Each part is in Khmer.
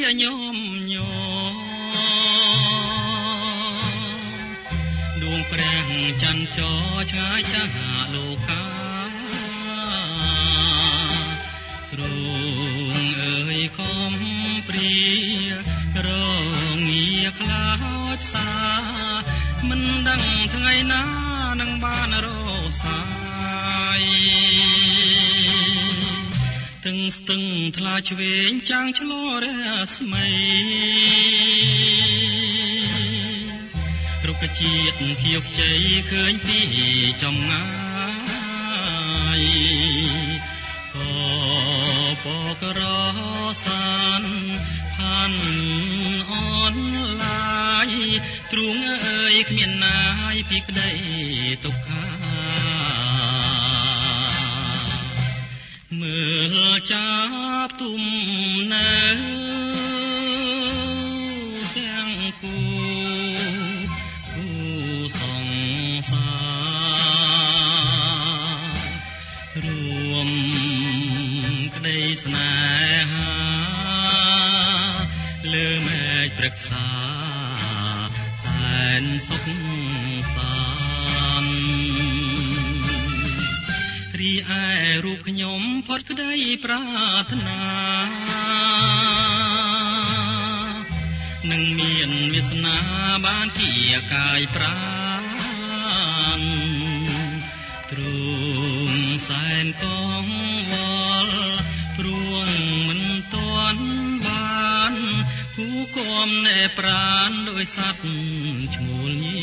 ញោមញោដួងព្រះច័ន្ទចរឆ្ងាយចាស់លោកាទ្រង់អើយខំព្រារងាខ្លោចផ្សាមិនដឹងថ្ងៃណានឹងបានរសាយទាំងស្ទឹងថ្លាឆ្វេងចាំងឆ្លរស្មៃរុក្ខជាតិខៀវខ្ចីឃើញពីចំងាយក៏ពករសានផានអនឡាយទ្រូងអើយគ្មានណាយពីក្តីទុក្ខាមើលចាប់ទុំនៅទាំងគូសង្សាររួមក្តីស្នេហាលើមេឃព្រឹក្សាសែនសុខសាន្តរីឯរូបខ្ញុំផុតក្តីប្រាថ្នានឹងមានវាសនាបានជាកាយប្រាណទ្រង់សែនកងវល់ព្រួងមិនទាន់បានគូគំណែប្រាណដោយសត្វឈ្មោលញី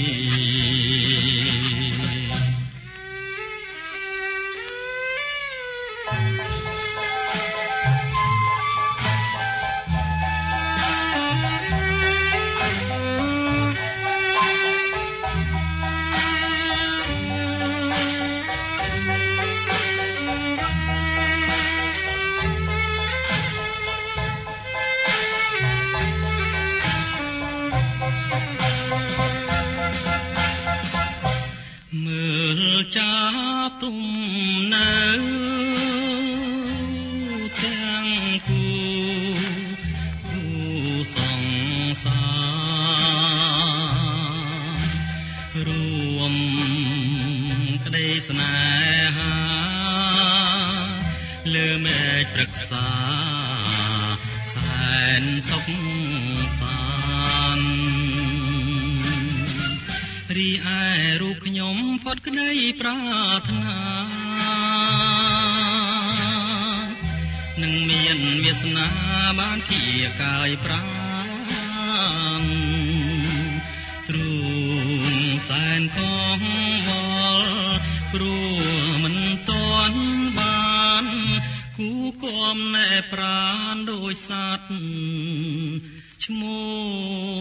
ចាប់ទុំនៅទាំងគូសង្សាររួមក្តីស្នេហាលើមេឃព្រឹក្សាសែនសុខសាន្តរីឯរូបខ្ញុំផុតក្តីប្រាថ្នានឹងមានវាសនាបានជាកាយប្រាណទ្រង់សែនកងវល់ព្រោះមិនទាន់បានគូគំណែប្រាណដោយសត្វឈ្មោះ